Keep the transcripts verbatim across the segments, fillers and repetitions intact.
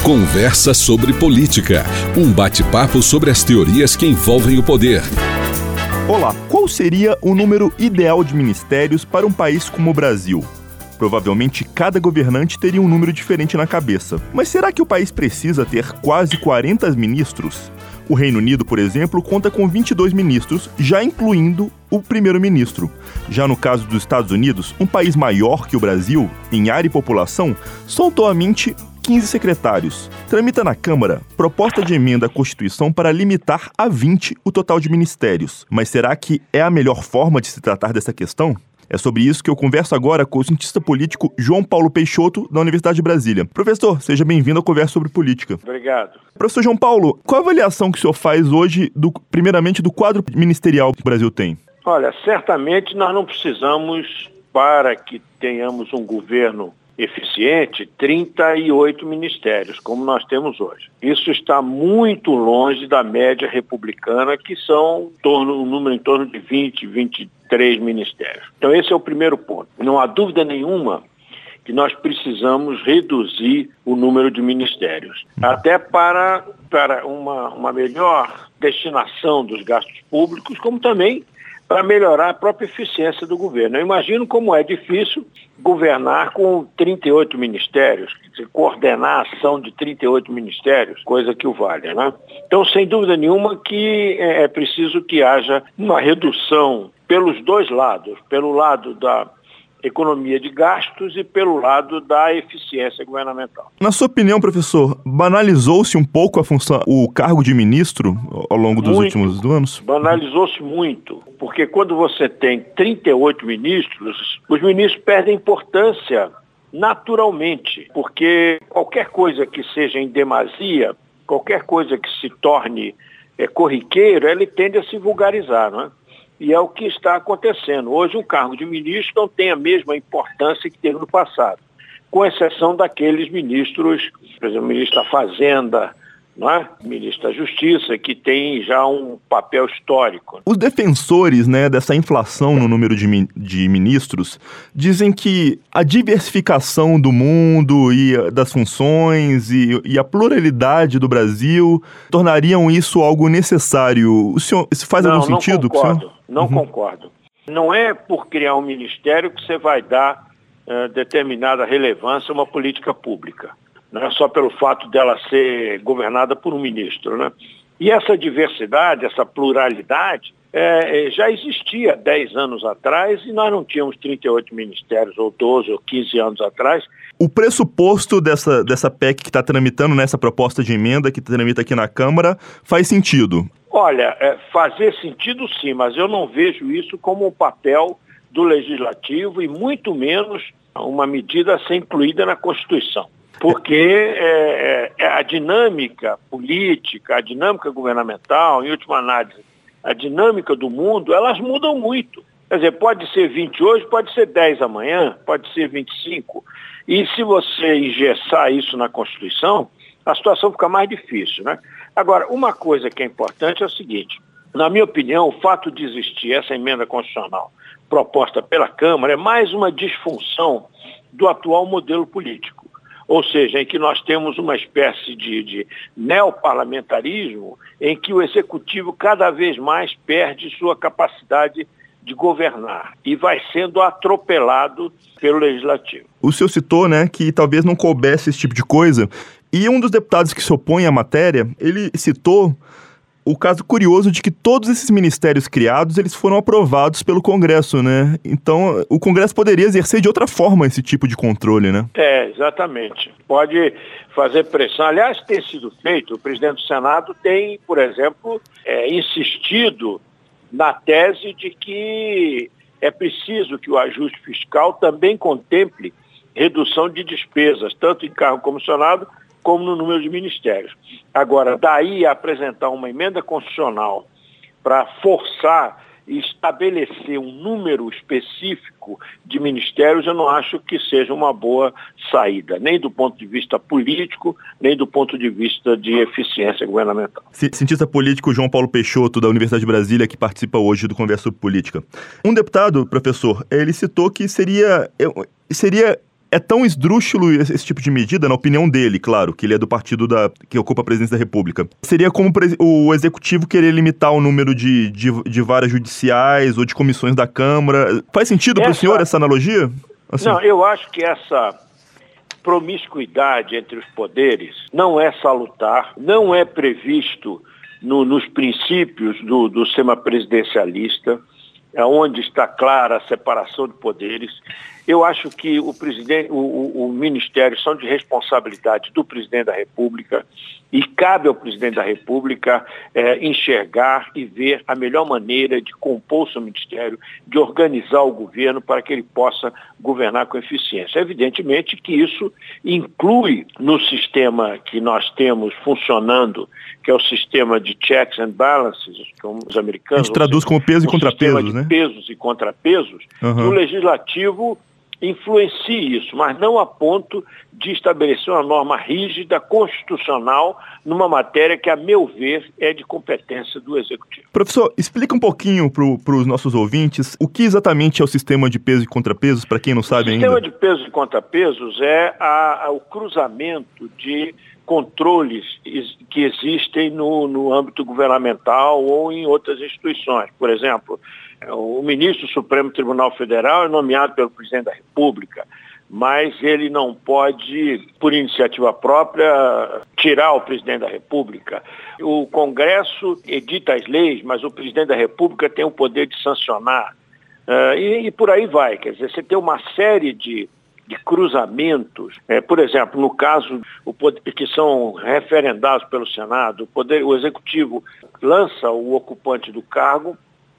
Conversa sobre política, um bate-papo sobre as teorias que envolvem o poder. Olá, qual seria o número ideal de ministérios para um país como o Brasil? Provavelmente cada governante teria um número diferente na cabeça. Mas será que o país precisa ter quase quarenta ministros? O Reino Unido, por exemplo, conta com vinte e dois ministros, já incluindo o primeiro-ministro. Já no caso dos Estados Unidos, um país maior que o Brasil, em área e população, são atualmente quinze secretários. Tramita na Câmara proposta de emenda à Constituição para limitar a vinte o total de ministérios. Mas será que é a melhor forma de se tratar dessa questão? É sobre isso que eu converso agora com o cientista político João Paulo Peixoto, da Universidade de Brasília. Professor, seja bem-vindo ao Conversa sobre Política. Obrigado. Professor João Paulo, qual a avaliação que o senhor faz hoje, do, primeiramente, do quadro ministerial que o Brasil tem? Olha, certamente nós não precisamos, para que tenhamos um governo eficiente, trinta e oito ministérios, como nós temos hoje. Isso está muito longe da média republicana, que são em torno, um número em torno de vinte, vinte e três ministérios. Então esse é o primeiro ponto. Não há dúvida nenhuma que nós precisamos reduzir o número de ministérios, até para, para uma, uma melhor destinação dos gastos públicos, como também para melhorar a própria eficiência do governo. Eu imagino como é difícil governar com trinta e oito ministérios, quer dizer, coordenar a ação de trinta e oito ministérios, coisa que o valha, né? Então, sem dúvida nenhuma que é preciso que haja uma redução pelos dois lados, pelo lado da economia de gastos e pelo lado da eficiência governamental. Na sua opinião, professor, banalizou-se um pouco a função, o cargo de ministro ao longo dos muito, últimos anos? Banalizou-se muito, porque quando você tem trinta e oito ministros, os ministros perdem importância naturalmente, porque qualquer coisa que seja em demasia, qualquer coisa que se torne é, corriqueiro, ele tende a se vulgarizar, não é? E é o que está acontecendo. Hoje, um cargo de ministro não tem a mesma importância que teve no passado, com exceção daqueles ministros, por exemplo, o ministro da Fazenda, não é? O ministro da Justiça, que tem já um papel histórico. Os defensores, né, dessa inflação no número de, mi- de ministros dizem que a diversificação do mundo e das funções e, e a pluralidade do Brasil tornariam isso algo necessário. O senhor, isso faz não, algum não sentido? Concordo, não uhum. concordo. Não é por criar um ministério que você vai dar uh, determinada relevância a uma política pública. Não é só pelo fato dela ser governada por um ministro, né? E essa diversidade, essa pluralidade, é, já existia dez anos atrás e nós não tínhamos trinta e oito ministérios, ou doze, ou quinze anos atrás. O pressuposto dessa, dessa P E C que está tramitando, nessa proposta de emenda que tramita aqui na Câmara, faz sentido? Olha, é, fazer sentido sim, mas eu não vejo isso como um papel do Legislativo e muito menos uma medida a ser incluída na Constituição. Porque é, é, a dinâmica política, a dinâmica governamental, em última análise, a dinâmica do mundo, elas mudam muito. Quer dizer, pode ser vinte hoje, pode ser dez amanhã, pode ser vinte e cinco. E se você engessar isso na Constituição, a situação fica mais difícil, né? Agora, uma coisa que é importante é o seguinte, na minha opinião, o fato de existir essa emenda constitucional proposta pela Câmara é mais uma disfunção do atual modelo político. Ou seja, em que nós temos uma espécie de, de neoparlamentarismo em que o Executivo cada vez mais perde sua capacidade de governar e vai sendo atropelado pelo Legislativo. O senhor citou, né, que talvez não coubesse esse tipo de coisa, e um dos deputados que se opõe à matéria, ele citou o caso curioso de que todos esses ministérios criados, eles foram aprovados pelo Congresso, né? Então, o Congresso poderia exercer de outra forma esse tipo de controle, né? É, exatamente. Pode fazer pressão. Aliás, tem sido feito. O presidente do Senado tem, por exemplo, é, insistido na tese de que é preciso que o ajuste fiscal também contemple redução de despesas, tanto em cargo comissionado como no número de ministérios. Agora, daí a apresentar uma emenda constitucional para forçar e estabelecer um número específico de ministérios, eu não acho que seja uma boa saída, nem do ponto de vista político, nem do ponto de vista de eficiência governamental. Cientista político João Paulo Peixoto, da Universidade de Brasília, que participa hoje do Conversa sobre Política. Um deputado, professor, ele citou que seria, seria É tão esdrúxulo esse, esse tipo de medida, na opinião dele, claro, que ele é do partido da, que ocupa a presidência da República. Seria como o executivo querer limitar o número de, de, de varas judiciais ou de comissões da Câmara. Faz sentido para o senhor essa analogia? Assim. Não, eu acho que essa promiscuidade entre os poderes não é salutar, não é previsto no, nos princípios do, do sistema presidencialista, onde está clara a separação de poderes. Eu acho que o, presidente, o, o, o Ministério são de responsabilidade do Presidente da República e cabe ao Presidente da República é, enxergar e ver a melhor maneira de compor o seu Ministério, de organizar o governo para que ele possa governar com eficiência. Evidentemente que isso inclui no sistema que nós temos funcionando, que é o sistema de checks and balances, como os americanos... A gente traduz como peso e contrapesos, né? Pesos e contrapesos, uhum. Que o Legislativo influencie isso, mas não a ponto de estabelecer uma norma rígida, constitucional, numa matéria que, a meu ver, é de competência do Executivo. Professor, explica um pouquinho para os nossos ouvintes o que exatamente é o sistema de pesos e contrapesos, para quem não sabe ainda. O sistema de pesos e contrapesos é a, a, o cruzamento de controles que existem no, no âmbito governamental ou em outras instituições. Por exemplo, o ministro do Supremo Tribunal Federal é nomeado pelo Presidente da República, mas ele não pode, por iniciativa própria, tirar o Presidente da República. O Congresso edita as leis, mas o Presidente da República tem o poder de sancionar. Uh, e, e por aí vai. Quer dizer, você tem uma série de de cruzamentos, é, por exemplo, no caso o poder, que são referendados pelo Senado, o, poder, o Executivo lança o ocupante do cargo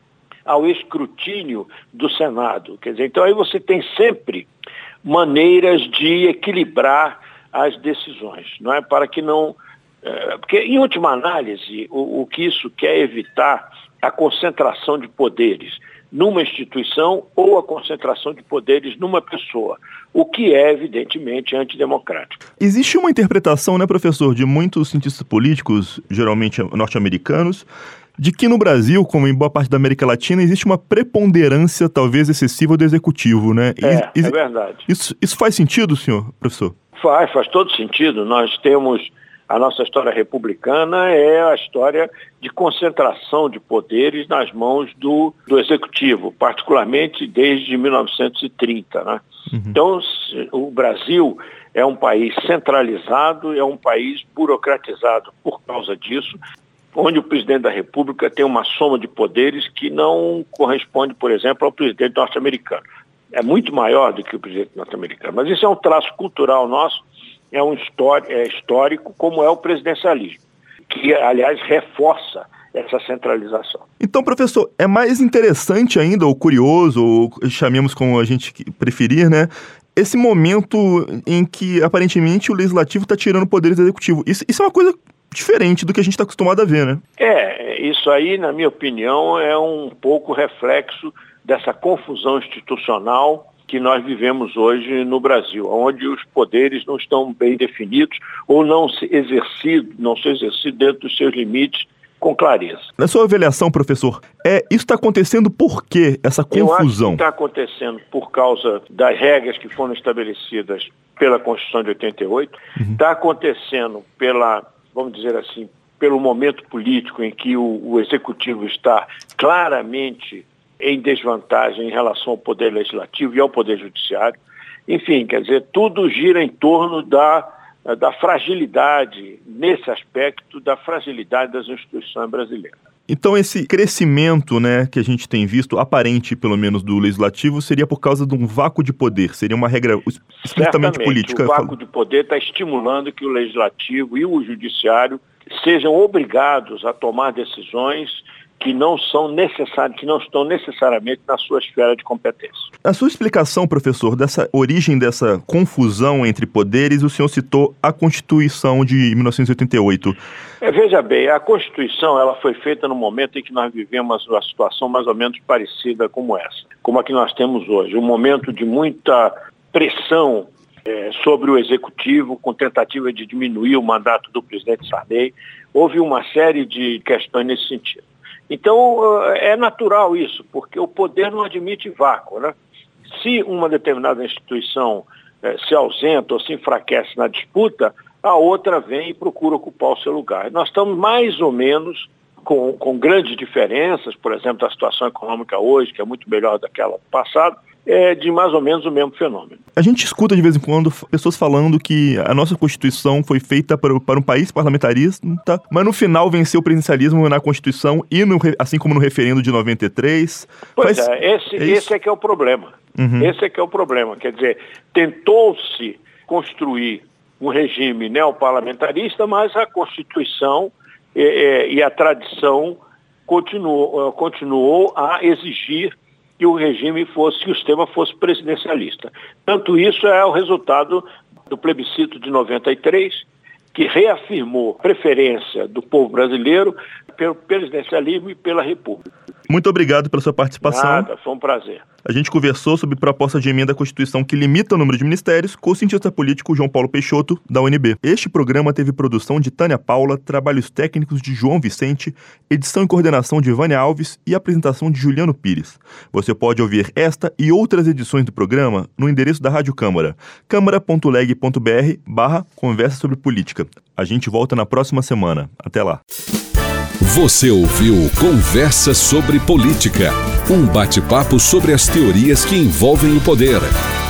ao escrutínio do Senado. Quer dizer, então aí você tem sempre maneiras de equilibrar as decisões, não é? Para que não... É, porque, em última análise, o, o que isso quer evitar a concentração de poderes numa instituição ou a concentração de poderes numa pessoa, o que é, evidentemente, antidemocrático. Existe uma interpretação, né, professor, de muitos cientistas políticos, geralmente norte-americanos, de que no Brasil, como em boa parte da América Latina, existe uma preponderância, talvez excessiva, do executivo, né? É, e, é verdade. Isso, isso faz sentido, senhor professor? Faz, faz todo sentido. Nós temos... A nossa história republicana é a história de concentração de poderes nas mãos do, do Executivo, particularmente desde mil novecentos e trinta. Né? Uhum. Então, o Brasil é um país centralizado, é um país burocratizado por causa disso, onde o Presidente da República tem uma soma de poderes que não corresponde, por exemplo, ao presidente norte-americano. É muito maior do que o presidente norte-americano, mas isso é um traço cultural nosso, é um histórico, como é o presidencialismo, que, aliás, reforça essa centralização. Então, professor, é mais interessante ainda, ou curioso, ou chamemos como a gente preferir, né? Esse momento em que, aparentemente, o Legislativo está tirando poderes do Executivo. Isso, isso é uma coisa diferente do que a gente está acostumado a ver, né? É, isso aí, na minha opinião, é um pouco reflexo dessa confusão institucional que nós vivemos hoje no Brasil, onde os poderes não estão bem definidos ou não se exercido, não se exercido dentro dos seus limites com clareza. Na sua avaliação, professor, é, isso está acontecendo por quê, essa confusão? Eu acho que está acontecendo por causa das regras que foram estabelecidas pela Constituição de oitenta e oito, está uhum. acontecendo pela, vamos dizer assim, pelo momento político em que o, o Executivo está claramente em desvantagem em relação ao Poder Legislativo e ao Poder Judiciário. Enfim, quer dizer, tudo gira em torno da, da fragilidade, nesse aspecto, da fragilidade das instituições brasileiras. Então esse crescimento, né, que a gente tem visto, aparente pelo menos do Legislativo, seria por causa de um vácuo de poder, seria uma regra explicitamente política. O vácuo de poder está estimulando que o Legislativo e o Judiciário sejam obrigados a tomar decisões que não são necessários, que não estão necessariamente na sua esfera de competência. A sua explicação, professor, dessa origem dessa confusão entre poderes, o senhor citou a Constituição de mil novecentos e oitenta e oito. É, veja bem, a Constituição ela foi feita no momento em que nós vivemos uma situação mais ou menos parecida como essa, como a que nós temos hoje, um momento de muita pressão é, sobre o Executivo, com tentativa de diminuir o mandato do presidente Sarney. Houve uma série de questões nesse sentido. Então, é natural isso, porque o poder não admite vácuo, né? Se uma determinada instituição eh, se ausenta ou se enfraquece na disputa, a outra vem e procura ocupar o seu lugar. Nós estamos mais ou menos com, com grandes diferenças, por exemplo, da situação econômica hoje, que é muito melhor daquela passada, é de mais ou menos o mesmo fenômeno. A gente escuta de vez em quando pessoas falando que a nossa Constituição foi feita para, para um país parlamentarista, mas no final venceu o presidencialismo na Constituição e no, assim como no referendo de noventa e três. Pois Faz... é, esse é, esse é que é o problema. Uhum. Esse é que é o problema. Quer dizer, tentou-se construir um regime neoparlamentarista, mas a Constituição é, é, e a tradição continuou, continuou a exigir que o regime fosse, que o sistema fosse presidencialista. Tanto isso é o resultado do plebiscito de noventa e três, que reafirmou a preferência do povo brasileiro pelo presidencialismo e pela república. Muito obrigado pela sua participação. Nada, foi um prazer. A gente conversou sobre proposta de emenda à Constituição que limita o número de ministérios com o cientista político João Paulo Peixoto, da U N B. Este programa teve produção de Tânia Paula, trabalhos técnicos de João Vicente, edição e coordenação de Vânia Alves e apresentação de Juliano Pires. Você pode ouvir esta e outras edições do programa no endereço da Rádio Câmara, câmara ponto leg ponto br barra conversa sobre política. A gente volta na próxima semana. Até lá. Você ouviu Conversa sobre Política, um bate-papo sobre as teorias que envolvem o poder.